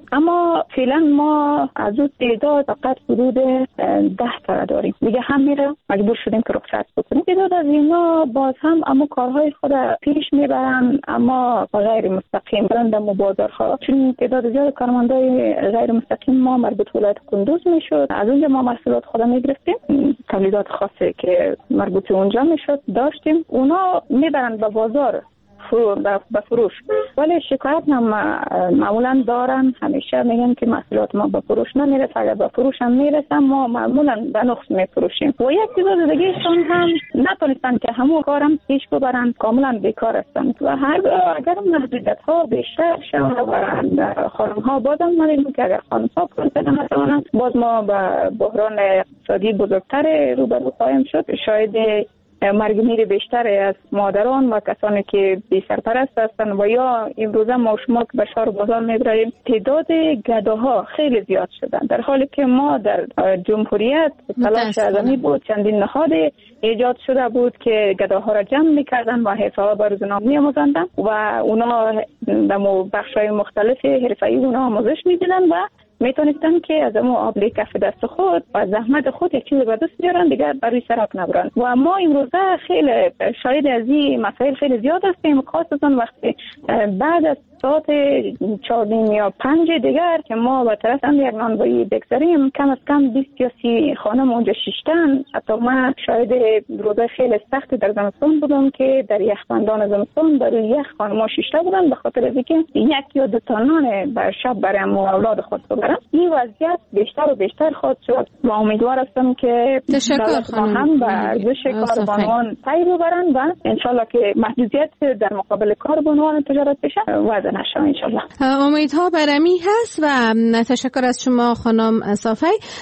اما فعلا ما از اون تعداد فقط حدود 10 تا داریم. دیگه هم میره مجبور شدیم که رخصت بکنیم. تعداد از اینا باز هم اما کارهای خود پیش میبرن، اما غیر مستقیم برند بازارها، چون تعداد زیاد کارمندای غیر مستقیم ما مربوط ولایت کندوز میشد. از اونجا ما محصولات خود میگرفتیم، تولیدات خاصی که مربوط اونجا میشد داشتیم، اونا میبرن به بازار به فروش، ولی شکایت هم معمولا دارن. همیشه میگن که محصولات ما به فروش نمیرسه، اگر به فروش هم میرسه ما معمولا به نقص میفروشیم. و یک تعداد دیگهشون هم نتونستن که همون کارم پیش ببرن، کاملا بیکار هستن و اگر محدودیت ها بیشتر شود و خانم ها بازم می‌بینیم که اگر خانم ها کنترل نتوانند، باز ما به بحران اقتصادی بزرگتر روبرو خواهیم شد. شاید مرگ میر بیشتری از مادران و کسانی که بی سرپرست هستند و یا امروزه ما شما که به شهر بازار میبریم تعداد گداها خیلی زیاد شدن، در حالی که ما در جمهوریت تلاش اعظمی بود، چندین نهاد ایجاد شده بود که گداها را جمع میکردن و حرفه‌ها به روزنامه میآموزاندن و اونا در بخش‌های مختلف حرفه‌ای اونا آموزش میدیدن و میتونستن که از اون آبلی کف دست خود و زحمت خود یک چیز به دست بیارن، دیگر بروی سرک نبرن. و ما امروزه خیلی شاید از این مسائل خیلی زیاد هستیم، خاصتا وقتی بعد از ساعت 4 یا 5 دیگر که ما به طرف یک نانوایی بگذاریم، کم از کم 20 یا 30 خانم اونجا شیشتن. حتی ما شاید روزای خیلی سخت در زمستان بودم که در یخبندان زمستان در یخ خانم‌ها شیشته بودن به خاطر اینکه یک یا دو تا نان بر شب برای اولاد خود ببرن. این وضعیت بیشتر و بیشتر خواهد شد و امیدوار هستم که دولت هم به ارزش کاربانوان پی ببرن و انشالله که محدودیت در مقابل کاربانوان تجارت بشه وضع نشه انشالله. امیدها برمی هست و تشکر از شما خانم صافی.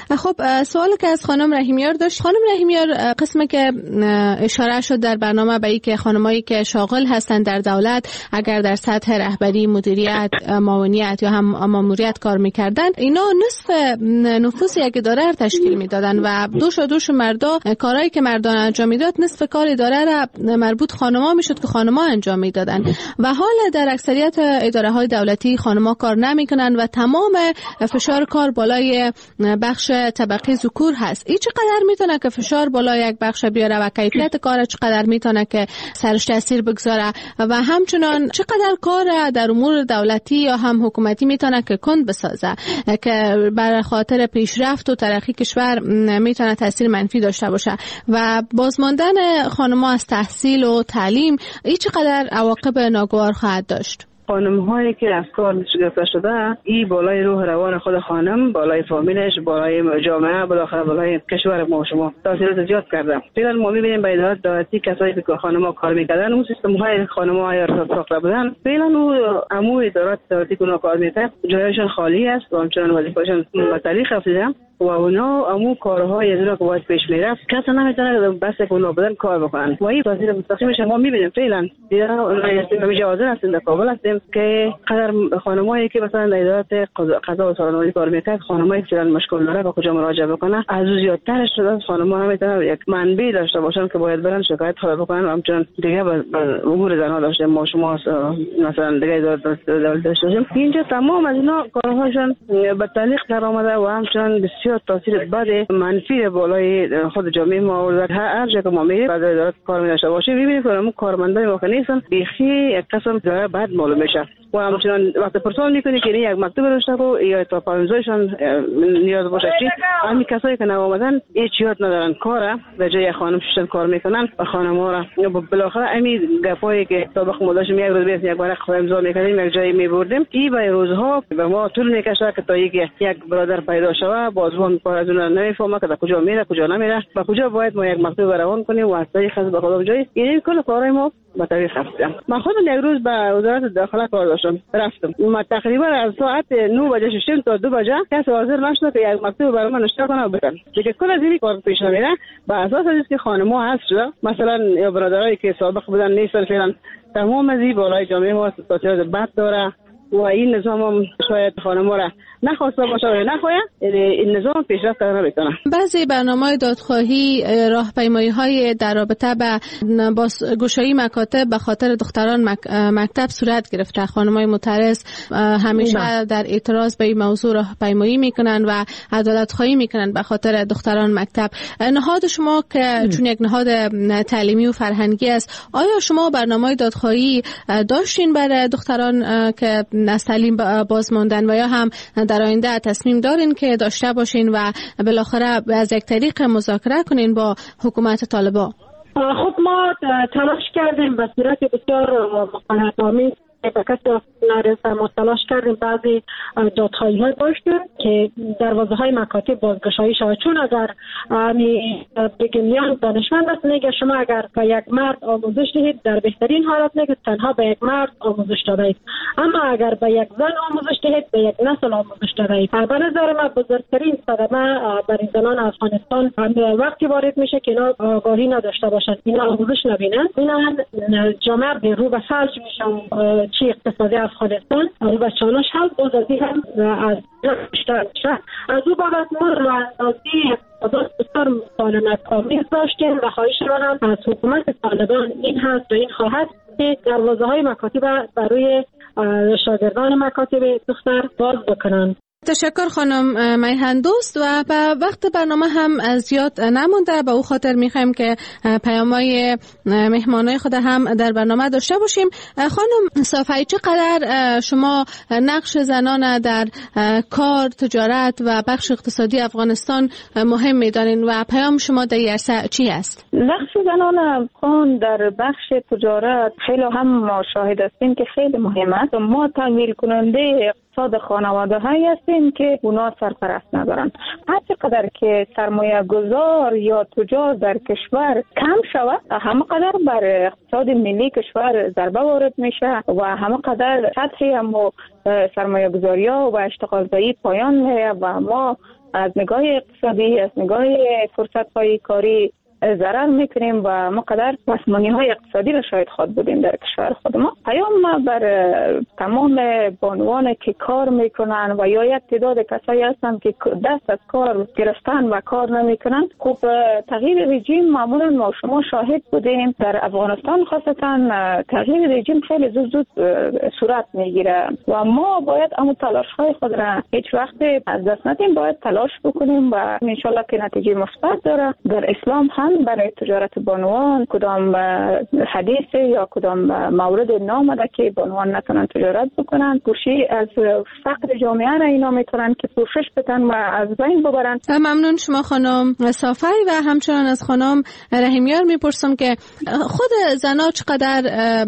خب سوالی که از خانم رحیمیار داشت، خانم رحیمیار قسمی که اشاره شد در برنامه به این که خانمایی که شاغل هستند در دولت اگر در سطح رهبری، مدیریت، معاونیت یا هم ماموریت کار میکردن، اینا نصف نفوس یک اداره تشکیل میدادن و دوش مردا کارهایی که مردان انجام میداد نصف کار اداره را مربوط خانم‌ها میشد که خانم‌ها انجام میدادن و حال در اکثریت اداره های دولتی خانم‌ها کار نمیکنن و تمام فشار کار بالای بخش طبقه ذکور هست. این چقدر میتونه که فشار بالای یک بخش بیاره و کیفیت کار چقدر میتونه که سرش تاثیر بگذاره و همچنان چقدر کار در امور دولتی یا هم حکومتی میتونه که کند بسازه که بر خاطر پیشرفت و ترقی کشور میتونه تاثیر منفی داشته باشه و بازماندن خانم‌ها از تحصیل و تعلیم این چقدر عواقب ناگوار خواهد داشت. خانم هایی که از کار گرفته شده، این بالای روح روان خود خانم، بالای فامیلش، بالای جامعه، بالاخره بالای کشور ما شما تاثیرات زیاد کرده. فعلا ما می‌بینیم به ادارات دولتی کسایی که خانم‌ها کار می‌کردن، اون سیستم های خانم‌ها یا ساخته بودن، فعلا اون عموم ادارات دولتی که کار می‌کنن جایشون خالی است و همچنان وظیفه‌شون به تعلیق رفته و اونا همون کارهای از اونها که باید پیش میرفت کسی نمیتونه بس که اونا بدن کار بکنن و این تاثیر مستقیمش ما میبینیم. فعلا دیگه حاضر هستیم در کابل هستیم که قدر خانمایی که مثلا در ادارات قضا و سالنوری کار میکنن، خانمایی که فعلا مشکل داره با کجا مراجعه بکنه، از زیادترش شده خانم‌ها نمیتونن یک منبع داشته باشن که باید برن شکایت خبر بکنن و همچنان دیگه امور زنها داشته ما شما مثلا دیگه ادارات دولتی داشتیم. اینجا تمام از اینا کارهاشون به تعلیق در آمده و همچنان بسیار تاثیر بد منفی بالای خود جامعه ما و هر جا که ما میریم بعد ادارات کار می‌داشته باشیم می‌بینیم که همون کارمندای ما که نیستن بیخی یک قسم داره بعد معلوم میشه و همچنان وقتی پرسان میکنی که یک مکتوب نوشته کو یا تا پانزایشان نیاز باشه چی همین کسایی که نوآمدن هیچ یاد ندارن کاره به جای خانم ششن کار میکنن و خانم‌ها را بالاخره همین گپایی که سابق ما داشتیم یک روز بیس یک بار امضا میکردیم یک جایی میبردیم این به روزها به ما طول میکشه که تا یک برادر پیدا شوه بازوان کار از اون نمیفهمه که کجا میره کجا نمیره و کجا باید ما یک مکتوب روان کنیم و از طریق از به خدا جای یعنی کل کارهای ما با طریق هستم. من خودم یک روز به وزارت داخله کار داشتم رفتم ما تقریبا از ساعت 9 بجه شدیم تا 2 بجه کسی حاضر نشد که یک مکتوب برای من نوشته کنه و بدن دیگه کل از این کار پیش نمیره با اساس اینکه خانم‌ها هست شده مثلا یا برادرایی که سابق بودن نیستن فعلا تمام از این بالای جامعه ما تاثیرات بد داره و این نظام هم شاید خانم‌ها را نخواسته باشه و نخواهد این نظام پیشرفت نمیکنه. بعضی برنامه‌های دادخواهی راهپیمایی‌های در رابطه با گشایی مکاتب به خاطر دختران مکتب صورت گرفته. خانم‌های معترض همیشه در اعتراض به این موضوع راهپیمایی میکنن و عدالت خواهی میکنن به خاطر دختران مکتب. نهاد شما که چون یک نهاد تعلیمی و فرهنگی است، آیا شما برنامه‌های دادخواهی داشتین برای دختران که از تعلیم باز ماندن و یا هم در آینده تصمیم دارین که داشته باشین و بالاخره از یک طریق مذاکره کنین با حکومت طالبان؟ خب ما تلاش کردیم به صورت بسیار مقنعه‌آمیز به کسی نرسه. ما تلاش کردیم بعضی دادخواهی های داشتیم که دروازه های مکاتب بازگشایی شود، چون اگر بگیم دانشمند است میگه شما اگر به یک مرد آموزش دهید در بهترین حالت میگه تنها به یک مرد آموزش دادید، اما اگر به یک زن آموزش دهید به یک نسل آموزش دادید. به نظر من بزرگترین صدمه برای زنان افغانستان وقتی وارد میشه که اینا آگاهی نداشته باشند، اینا آموزش نبینن، اینا جامعه به رو به فلج میشن. چی اقتصادی افغانستان رو به چالش هست باز از این هم از او بابت ما رو اندازی بسیار مسالمت آمیز داشتیم و خواهش رو هم از حکومت طالبان این هست و این خواهد که دروازه های مکاتب برای شاگردان مکاتب دختر باز بکنند. تشکر خانم میهن دوست. و به وقت برنامه هم زیاد نمونده، به او خاطر میخوایم که پیام‌های مهمانای خود هم در برنامه داشته باشیم. خانم صافی، چقدر شما نقش زنان در کار، تجارت و بخش اقتصادی افغانستان مهم میدانین و پیام شما در این عرصه چی است؟ نقش زنان افغان در بخش تجارت خیلی هم ما شاهد هستیم که خیلی مهم است. ما تمویل کننده اقتصاد خانواده هایی هستیم که اونا سرپرست ندارن. هر چقدر که سرمایه گذار یا تجار در کشور کم شود، همه قدر بر اقتصاد ملی کشور ضربه وارد میشه و همه قدر سطحی هم سرمایه گذاری ها و اشتغال زایی پایان میره و ما از نگاه اقتصادی، از نگاه فرصت های کاری ضرر میکنیم و ما قدر پسمانی های اقتصادی را شاید خود بودیم در کشور خود ما. پیام ما بر تمام بانوان که کار میکنن و یا یک تعداد کسایی هستن که دست از کار گرفتن و کار نمیکنن. خب تغییر رژیم معمولا ما شما شاهد بودیم در افغانستان، خاصتا تغییر رژیم خیلی زود صورت میگیره و ما باید اما تلاش های خود را هیچ وقت از دست ندیم، باید تلاش بکنیم و ان شاء الله که نتیجه مثبت داره. در اسلام هم برای تجارت بانوان کدام حدیث یا کدام مورد نامده که بانوان نتونن تجارت بکنن. کوشش از فقر جامعه را اینا میتونن که پوشش بدن و از بین ببرن. ممنون شما خانم صافی. و همچنان از خانم رحیمیار میپرسم که خود زنها چقدر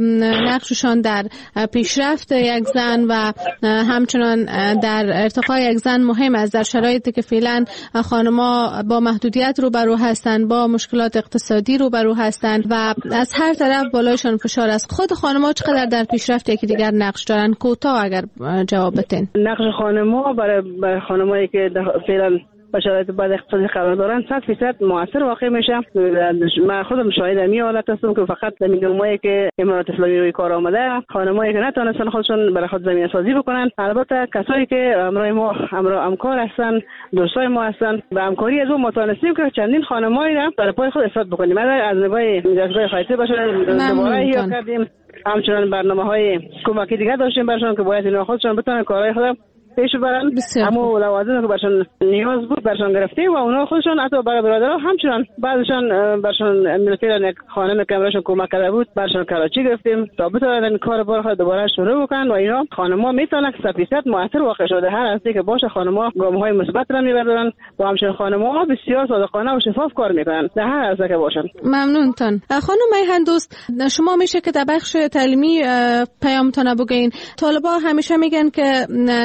نقششان در پیشرفت یک زن و همچنان در ارتقای یک زن مهم است در شرایطی که فعلا خانم‌ها با محدودیت روبرو هستند، با مشکلات اقتصادی روبرو هستند و از هر طرف بالایشان فشار است. خود خانم‌ها چقدر در پیشرفت یکی دیگر نقش دارن؟ کوتاه اگر جواب بدین. نقش خانم‌ها برای خانمایی که فعلا به شرایط بد اقتصادی قرار دارن 100% موثر واقع میشه. من خودم شاهد می حالت هستم که فقط زمینه‌ای که امارات اسلامی روی کار آمده، خانمایی که نتونستن خودشون برای خود زمینه سازی بکنن. البته کسایی که همراه ما همکار هستن، دوستای ما هستن، به همکاری از اون متونستیم که چندین خانمایی را در پای خود اثبات بکنیم. ما از نگاه دستگاه خاصی باشه دوباره احیا کردیم. همچنان برنامه‌های کمکی دیگه داشتیم براشون که باید اینا خودشون بتونن کارهای خود پیش برن. اما لوازمی که برشان نیاز بود برشان گرفتیم و اونا خودشون حتی برادرها همچنان بعضشان برشان ملتیران یک خانم که برشان کمک کرده بود برشان کراچی گرفتیم تا بتونن کار بار خود دوباره شروع بکنن و اینا خانم‌ها میتونن 100% موثر واقع شده. هر هستی که باشه خانم‌ها گام‌های مثبت را میبرن و همچنین خانم‌ها بسیار صادقانه و شفاف کار میکنن در هر هستی که باشن. ممنونتان. خانم میهن دوست، شما میشه که در بخش تعلیمی پیامتون بگین. طالبان همیشه میگن که در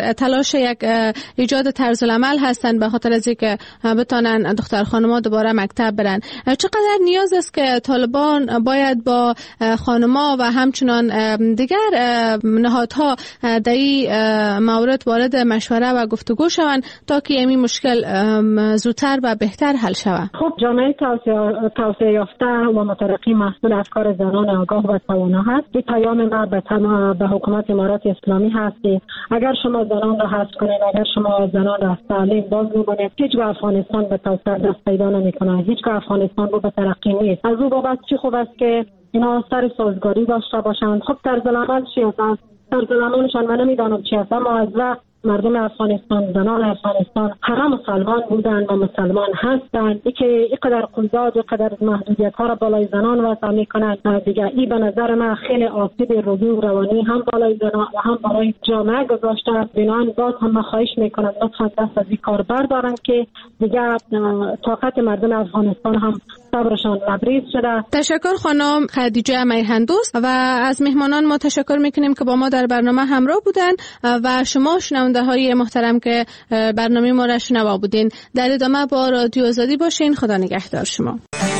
در تلاش یک ایجاد طرز العمل هستند به خاطر از اینکه بتونن دختر خانم‌ها دوباره مکتب برن. چقدر نیاز است که طالبان باید با خانم‌ها و همچنان دیگر نهادها در این مورد وارد مشوره و گفتگو شوند تا که این مشکل زودتر و بهتر حل شود؟ خب جامعه توسعه یافته و مترقی مسئول افکار زنان آگاه و توانا هست. این پیام ما به حکومت امارات اسلامی هست که اگر شما زنان را حذف کنید، اگر شما زنان را از تعلیم باز بکنید، هیچگاه افغانستان به توسعه دست پیدا نمی‌کنه، هیچگاه افغانستان رو به ترقی نیست. از او بابت چی خوب است که اینا سر سازگاری داشته باشند. خب طرز العمل چی است؟ طرز العملشان من نمیدانم چی است، اما از وقت مردم افغانستان، زنان افغانستان همه مسلمان بودند و مسلمان هستند. ای که اینقدر قیود، اینقدر محدودیت ها را بالای زنان وضع میکنند دیگه، این به نظر من خیلی آسیب روحی و روانی هم بالای زنان و هم بالای جامعه گذاشته. بنابراین باز هم خواهش میکنم لطفا دست از این کار بردارند که دیگه طاقت مردم افغانستان هم صبرشان لبریز شده. تشکر خانم خدیجه میهندوست و از مهمانان ما تشکر میکنیم که با ما در برنامه همراه بودن و شما شنونده های محترم که برنامه ما را شنوا بودین. در ادامه با رادیو آزادی باشین. خدا نگهدار شما.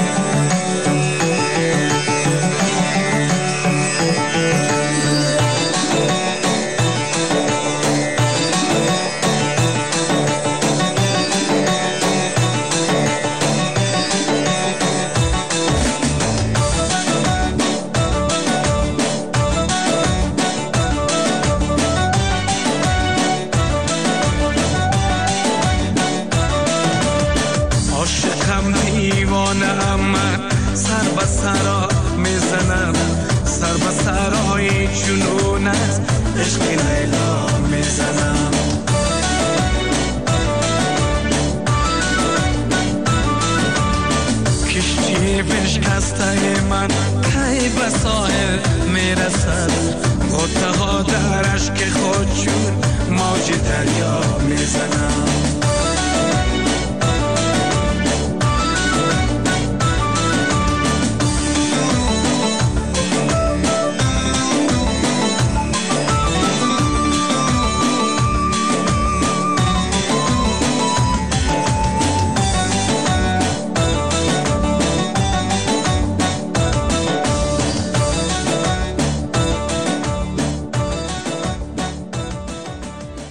من کی به ساحل میرسد، غوطه ها در اشک خود چون موج دریا میزند.